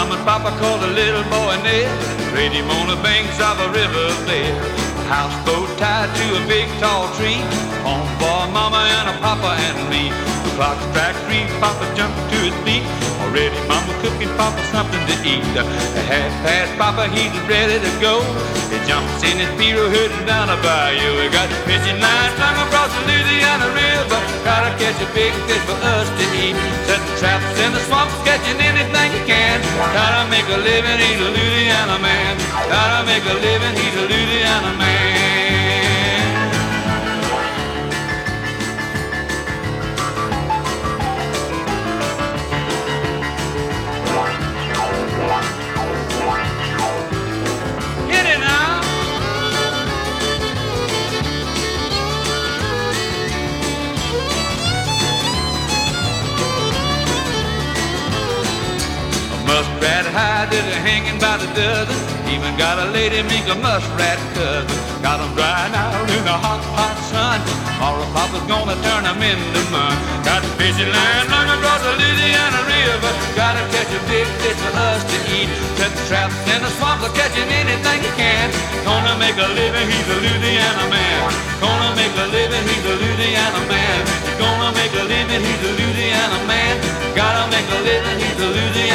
Mama's papa called a little boy Ned, raised him on the banks of a river bed. Houseboat tied to a big tall tree, home for Mama and a Papa and me. The clock struck 3, Papa jumped to his feet. Already Mama cooking Papa something to eat. At 1/2 Papa, he's ready to go. He jumps in his Piro heading down a bayou. We got fishing lines slung across the Louisiana River. Gotta catch a big fish for us to eat. Setting traps in the swamps, catching anything you can. Gotta make a living, he's a Louisiana man. Gotta make a living, he's a Louisiana man. Muskrat hide is hanging by the dozen. Even got a lady mink a muskrat cousin. Got 'em drying out in the hot, hot sun. All the papa's gonna turn 'em into mud. Got fishing line long across the Louisiana River. Gotta catch a big fish for us to eat. Set traps in the swamps, catching anything you can. Gonna make a living, he's a Louisiana man. Gonna make a living, he's a Louisiana man. Gonna make a living, he's a Louisiana man. Gotta make a living, he's a Louisiana man.